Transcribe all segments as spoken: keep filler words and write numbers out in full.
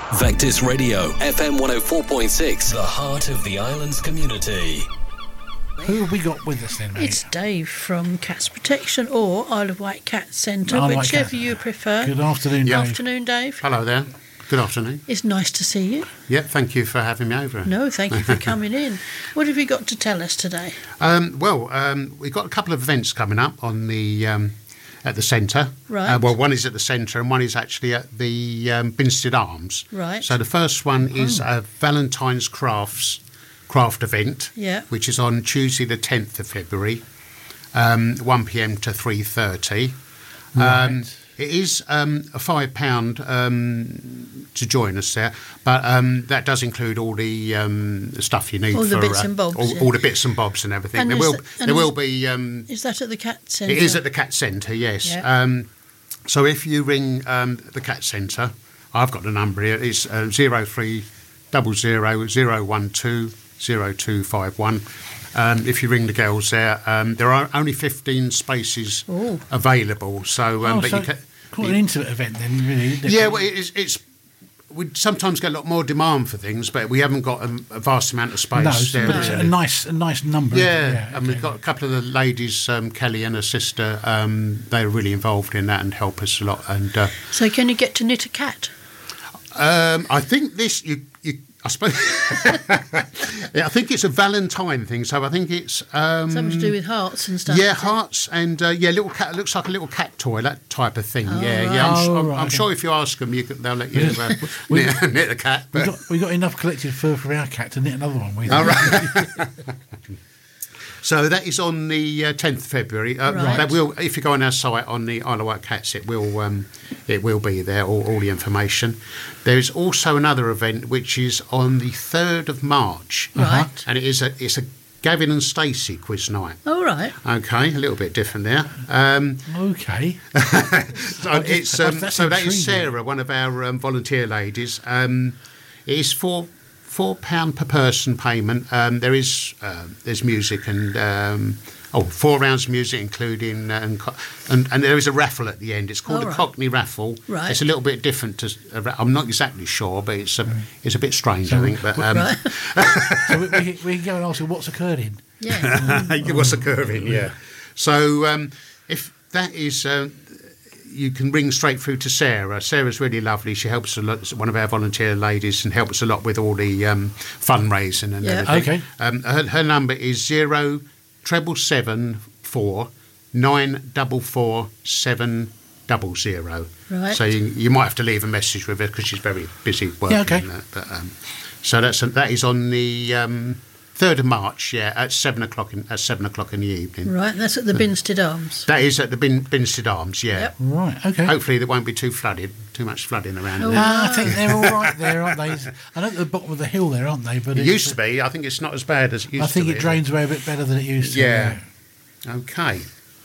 Vectis Radio, F M one oh four point six, the heart of the island's community. Who have we got with us then, mate? It's Dave from Cats Protection or Isle of Wight Cat Centre, Isle of Wight whichever Cat. you prefer. Good afternoon, Good Dave. afternoon, Dave. Hello there. Good afternoon. It's nice to see you. Yeah, thank you for having me over. No, thank you for coming in. What have you got to tell us today? Um, well, um, we've got a couple of events coming up on the um, at the centre. Right. Uh, well, one is at the centre and one is actually at the um, Binstead Arms. Right. So the first one is a Valentine's Crafts craft event, Yeah. which is on Tuesday the tenth of February, um, one p m to three thirty. Um, it is um, a five pound um, to join us there, but um, that does include all the, um, the stuff you need All the for bits uh, and bobs, all, yeah. all the bits and bobs and everything. And there is will that- and there will is- be. Um, Is that at the Cat Centre? it is at the Cat Centre, yes. Yeah. Um, so if you ring um, the Cat Centre, I've got the number here. It's uh, zero three double zero zero one two zero two five one. Um, if you ring the girls there, um, there are only fifteen spaces Ooh. available. So, um, Oh, but so you can. quite an intimate event then, really. Isn't it? Yeah, well, it's, it's we sometimes get a lot more demand for things, but we haven't got a, a vast amount of space No, it's, there. but it's a really. nice, a nice number. Yeah, isn't it? and we've okay. got a couple of the ladies, um, Kelly and her sister. Um, they're really involved in that and help us a lot. And uh, So can you get to knit a cat? um, I think this, you, you, I suppose, yeah, I think it's a Valentine thing. So I think it's um, Something to do with hearts and stuff. yeah, is it? hearts and uh, yeah, little cat. It looks like a little cat toy, that type of thing. yeah, right. yeah. I'm, su- Oh, I'm, right, I'm okay. sure if you ask them, you can, they'll let you uh, We- knit, knit a cat. We've But, got, we got enough collected fur for our cat to knit another one with. all right. So that is on the uh, tenth of February. Uh, Right. That will, if you go on our site on the Isle of Wight Cats, it will um, it will be there, all, all the information. There is also another event which is on the third of March, Right. and it is a it's a Gavin and Stacey quiz night. All right. Okay, a little bit different there. Um, Okay. so it's um, that's so that is intriguing. Sarah, one of our um, volunteer ladies. Um, it is four four pound per person payment. Um, there is uh, there's music and um, oh four rounds music including uh, and, co- and and there is a raffle at the end. It's called All a right. Cockney raffle. Right. It's a little bit different to. A ra- I'm not exactly sure, but it's a, it's a bit strange, I think. But um, Right. So we, we, we can go and ask her what's occurring. Yeah. what's occurring? Yeah. So um, if that is. Uh, you can ring straight through to Sarah. Sarah's really lovely. She helps a lot. One of our volunteer ladies and helps a lot with all the um, fundraising and Yeah. everything. Okay. Um, her, her number is zero treble seven four nine double four seven double zero. Right. So you, you might have to leave a message with her because she's very busy working. Yeah, okay. on that. But, um, so that's that is on the um, third of March. Yeah, at seven o'clock in at seven o'clock in the evening. Right. That's at the Binstead Arms. That is at the Bin, Binstead Arms. Yeah. Yep. Right, okay. Hopefully, there won't be too flooded, too much flooding around Oh, there. Ah, I think they're all right there, aren't they? I know at the bottom of the hill there, aren't they? But It it's- used to be. I think it's not as bad as it used I think to it be. drains away a bit better than it used to. Yeah. Okay.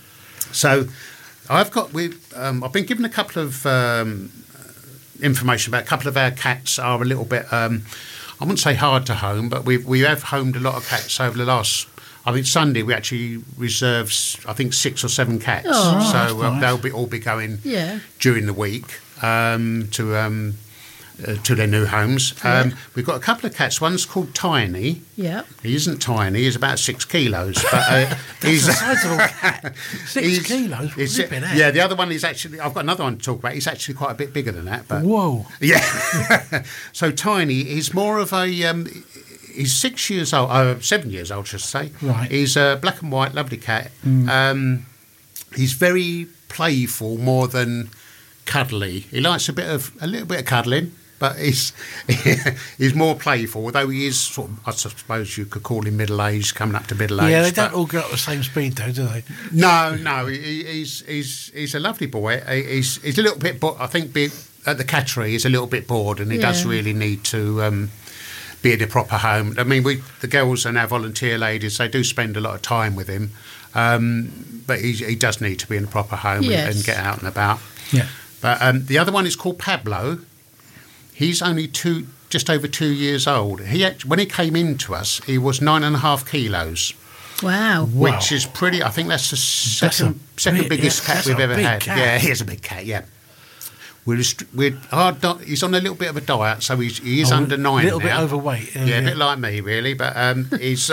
So, I've got with. Um, I've been given a couple of um, information about a couple of our cats are a little bit. Um, I wouldn't say hard to home, but we we have homed a lot of cats over the last. I think Sunday we actually reserved, I think, six or seven cats. Oh, so that's uh, nice. they'll be all be going Yeah. during the week um, to um, uh, to their new homes. Um, Yeah. We've got a couple of cats. One's called Tiny. Yeah. He isn't tiny. He's about six kilos, but uh, he's That's a sizable cat. Six he's- kilos? he's- Flipping heck. yeah, the other one is actually. I've got another one to talk about. He's actually quite a bit bigger than that, but Whoa. yeah. So Tiny is more of a. Um, he's six years old, uh, seven years old, I should say. Right. He's a black and white, lovely cat. Um, he's very playful, more than cuddly. He likes a bit of a little bit of cuddling, but he's he's more playful. Although he is sort of, I suppose you could call him middle aged, coming up to middle age. Yeah, they don't but- all go at the same speed, though, do they? no, no, he, he's he's he's a lovely boy. He- He's he's a little bit, bo- I think, be, at the cattery, he's a little bit bored, and he does Yeah. really need to um, be in a proper home. I mean, we the girls and our volunteer ladies, they do spend a lot of time with him, um, but he he does need to be in a proper home and, Yes. and get out and about. Yeah. But um, the other one is called Pablo. He's only two, just over two years old. He act- when he came into us, he was nine and a half kilos. Wow. Wow. Which is pretty. I think that's the That's second a second big- biggest yeah, cat that's we've a ever big had. cat. Yeah, he is a big cat. Yeah. We're, restri- we're our di- he's on a little bit of a diet, so he's, he is Oh, under nine A little now. bit overweight. uh, Yeah, a bit like me, really. But um, he's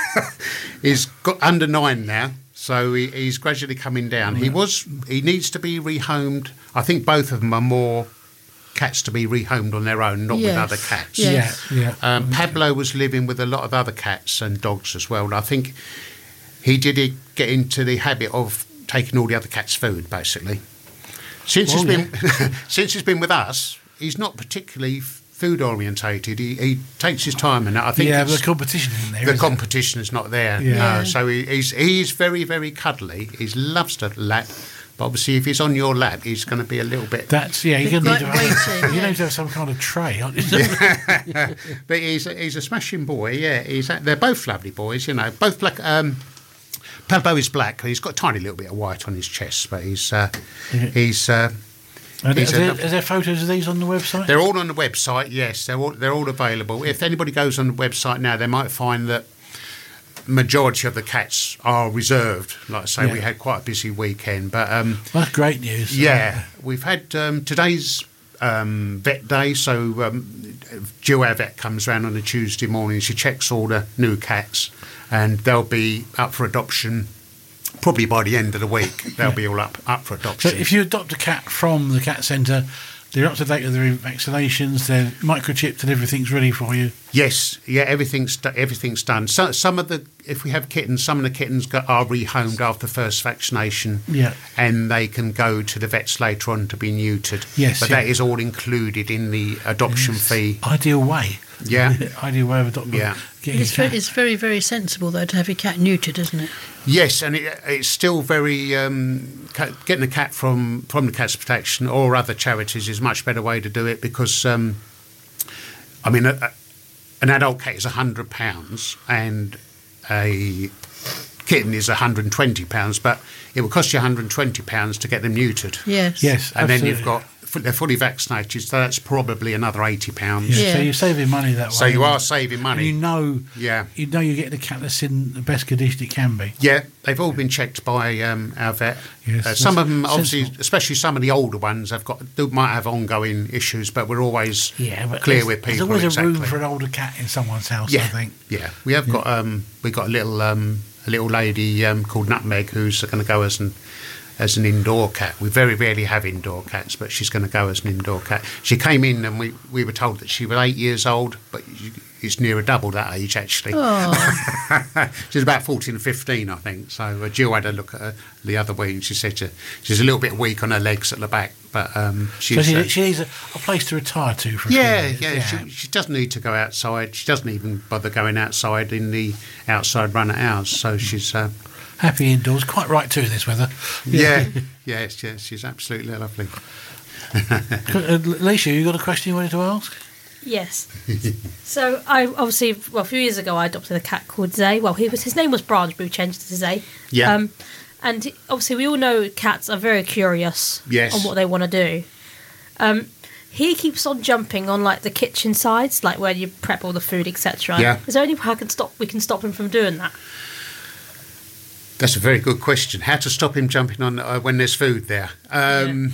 he's got under nine now, so he, he's gradually coming down. He was he needs to be rehomed. I think both of them are more cats to be rehomed on their own, not with Yes. other cats. Yeah. Yeah, yeah. Um, Pablo was living with a lot of other cats and dogs as well. And I think he did it- get into the habit of taking all the other cats' food, basically. Since Well, he's been since he's been with us, he's not particularly food orientated. He, he takes his time, and I think yeah, it's- but the competition in there. the isn't it? competition is not there. Yeah. No, Yeah. so he, he's he's very very cuddly. He loves to lap, but obviously if he's on your lap, he's going to be a little bit. That's yeah. You're going Like to need to have, waiting, you yeah. need to have some kind of tray. aren't you? But he's he's a smashing boy. Yeah, he's a- they're both lovely boys. You know, both black. Um, Pablo is black. He's got a tiny little bit of white on his chest, but he's uh, Yeah. he's. Uh, And He's is, a there, lovely- is there photos of these on the website? They're all on the website. Yes, they're all they're all available. If anybody goes on the website now, they might find that majority of the cats are reserved. Like I say, Yeah. we had quite a busy weekend, but um, Well, that's great news. yeah, we've had um, today's um, vet day. So um, Jill, our vet, comes round on a Tuesday morning. She checks all the new cats, and they'll be up for adoption. Probably by the end of the week, they'll be all up up for So adoption. if you adopt a cat from the cat centre, they're up to date with their vaccinations, they're microchipped, and everything's ready for you. Yes, yeah, everything's do- everything's done. So some of the, if we have kittens, some of the kittens go, are rehomed after first vaccination. Yeah. and they can go to the vets later on to be neutered. Yes, but yeah. that is all included in the adoption fee. Ideal way. Yeah. Ideal way of adopting. Yeah. Getting It's a very, cat. it's very, very sensible, though, to have your cat neutered, isn't it? Yes, and it, it's still very um, ca- getting a cat from from the Cats Protection or other charities is a much better way to do it because, um, I mean, a, a, an adult cat is a hundred pounds and a kitten is a hundred and twenty pounds, but it will cost you a hundred and twenty pounds to get them neutered. Yes. Yes, And then absolutely. you've got they're fully vaccinated, so that's probably another eighty pounds. Yeah, So Yeah. you're saving money that way. So you are aren't saving And money. you know, Yeah. you know, you're getting a cat that's in the best condition it can be. Yeah, they've all been checked by um, our vet. Yes, uh, some of that's them, obviously, sensible. especially some of the older ones, have got they might have ongoing issues, but we're always Yeah, but clear there's, with people. there's always exactly. a room for an older cat in someone's house. yeah, I think. yeah. We have got um, we got a little um, a little lady um, called Nutmeg who's going to go as an as an indoor cat. We very rarely have indoor cats, but she's going to go as an indoor cat. She came in and we, we were told that she was eight years old, but it's nearer double that age actually. Oh, She's about fourteen or fifteen, I think. So uh, Jill had a look at her the other week and she said she, she's a little bit weak on her legs at the back, but um, So she's... she, uh, she needs a, a place to retire to for a yeah, few yeah, years. She, she doesn't need to go outside. She doesn't even bother going outside in the outside run at ours. So she's... Uh, Happy indoors, quite right too in this weather. yeah, yes, yes, she's absolutely lovely. Uh, Alicia, you got a question you wanted to ask? Yes. So I obviously, well, a few years ago, I adopted a cat called Zay. Well, he was his name was Branch, but we changed it to Zay. Yeah. Um, and obviously, we all know cats are very curious Yes. on what they want to do. Um, he keeps on jumping on like the kitchen sides, like where you prep all the food, et cetera. Yeah. Is there any way I can stop? We can stop him from doing that. That's a very good question. How to stop him jumping on uh, when there's food there? Um,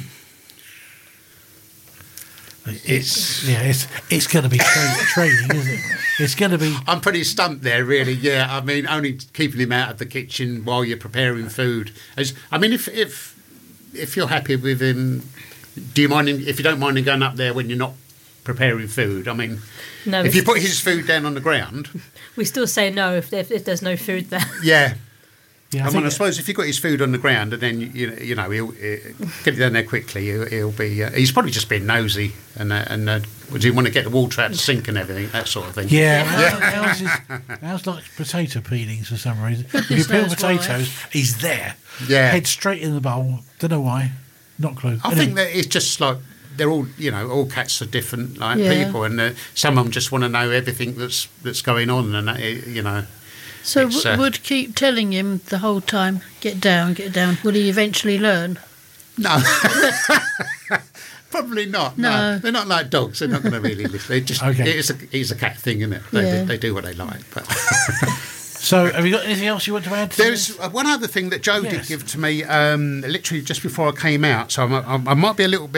It's... Yeah, it's it's going to be tra- training, isn't it? It's going to be. I'm pretty stumped there, really. Yeah, I mean, only keeping him out of the kitchen while you're preparing food. As, I mean, if if if you're happy with him, do you mind him, if you don't mind him going up there when you're not preparing food? I mean, No. if it's- you put his food down on the ground, we still say no if, if, if there's no food there. yeah. Yeah, I, I, mean, I think, suppose if you've got his food on the ground and then you you know, you know he'll uh, get it down there quickly, he'll, he'll be. Uh, he's probably just being nosy and uh, and uh, does he want to get the water out the sink and everything, that sort of thing. yeah, How's, is, how's like potato peelings for some reason. If you peel knows why. potatoes, he's there. Yeah. Head straight in the bowl. Don't know why. Not clue. I Anyway. think that it's just like they're all, you know, all cats are different, like Yeah. people, and uh, some of them just want to know everything that's that's going on, and that, uh, you know, so It's, w- uh, would keep telling him the whole time, get down, get down. Will he eventually learn? no, probably not. No. No. They're not like dogs. They're not going to really listen. They just Okay. it's a it's a cat thing, isn't it? They, Yeah. they do what they like. But So, have you got anything else you want to add? To there's this? uh, one other thing that Joe Yes. did give to me, um, literally just before I came out. So I'm, I'm, I might be a little bit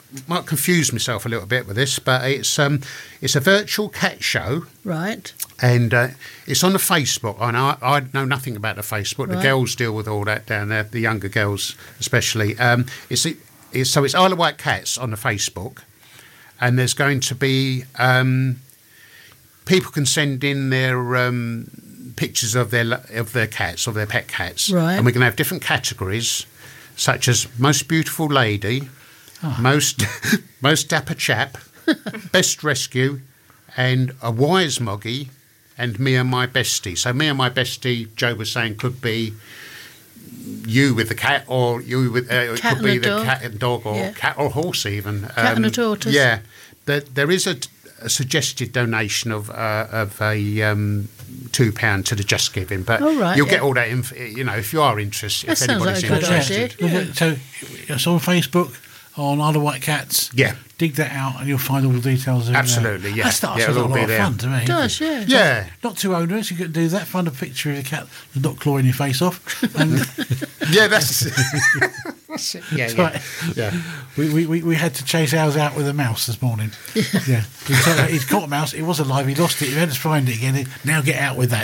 might confuse myself a little bit with this, but it's um, it's a virtual cat show. Right. And uh, it's on the Facebook. I know I know nothing about the Facebook. The Right. girls deal with all that down there, the younger girls especially. Um, it's, it's so it's Isle of Wight Cats on the Facebook, and there's going to be um, people can send in their um, pictures of their of their cats, of their pet cats, Right. and we can have different categories, such as most beautiful lady, most most dapper chap, best rescue, and a wise moggy, and me and my bestie. So me and my bestie, Joe was saying, could be you with the cat, or you with uh, it Cat could and be a the dog. cat and dog, or Yeah. cat or horse even. Cat and a tortoise. Yeah, there, there is a, a suggested donation of uh, of a um, two pound to the Just Giving, but Oh, right, you'll yeah. get all that. Inf- you know, if you are interested, That if sounds anybody's like a good interested. idea. Look at- So it's on Facebook, on Isle of Wight Cats. Yeah. Dig that out and you'll find all the details. in there. Absolutely, yeah. That starts Yeah, with a it'll lot be of there. fun to me. It does, yeah. Yeah, Not too onerous. You could do that. Find a picture of a cat that's not clawing your face off. And yeah, that's, that's it. Yeah, yeah, right. yeah. we, we, we, we had to chase ours out with a mouse this morning. Yeah. He caught- He's caught a mouse. It was alive. He lost it. He had to find it again. Now get out with that.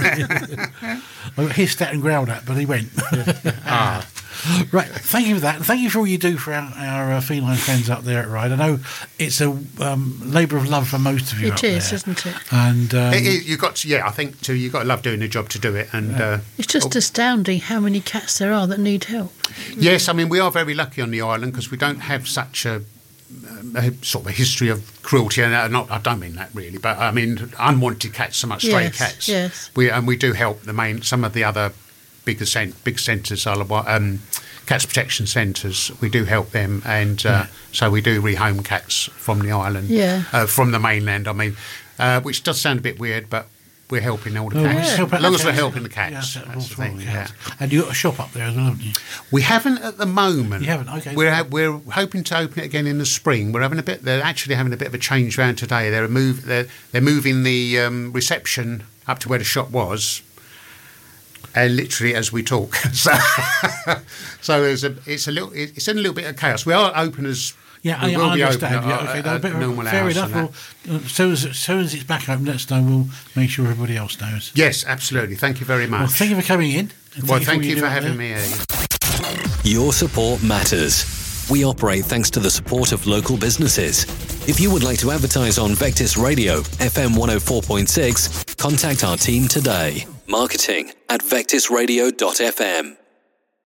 I got hissed at and growled at, but he went. Ah. Right, thank you for that. And thank you for all you do for our, our uh, feline friends up there at Ryde. I know it's a um, labour of love for most of you. It up is, there. isn't it? And um, It- it- you got to, yeah. I think too. You got to love doing the job to do it. And uh, It's just astounding how many cats there are that need help. yes, I mean we are very lucky on the island because we don't have such a, a sort of a history of cruelty. And uh, not, I don't mean that really, but I mean unwanted cats, so much stray Yes, cats. yes. We and we do help the main some of the other bigger cent, big centres, Isle of Wight, um, cats protection centres. We do help them, and uh, so we do rehome cats from the island, Yeah. uh, from the mainland. I mean, uh, which does sound a bit weird, but we're helping all the Oh, cats. yes, help out As long the as we're cats. helping the Yeah, cats, that's that's the all thing. the Yeah. cats. And you've got a shop up there as well, haven't you? We haven't at the moment. You haven't? Okay. We're ha- we're hoping to open it again in the spring. We're having a bit. They're actually having a bit of a change round today. They're move. They're, they're moving the um, reception up to where the shop was. And literally as we talk, so so there's a it's a little it's in a little bit of chaos. We are open as Yeah, we I, will I be understand. open Yeah, at- okay, at- no, at but normal fair hours enough. and Well, uh, as soon as, as soon as it's back open, let us know. We'll make sure everybody else knows. Yes, absolutely. Thank you very much. Well, thank you for coming in. and Well, all thank you do for up having there. me here. Your support matters. We operate thanks to the support of local businesses. If you would like to advertise on Vectis Radio, F M one oh four point six, contact our team today. Marketing at vectis radio dot f m.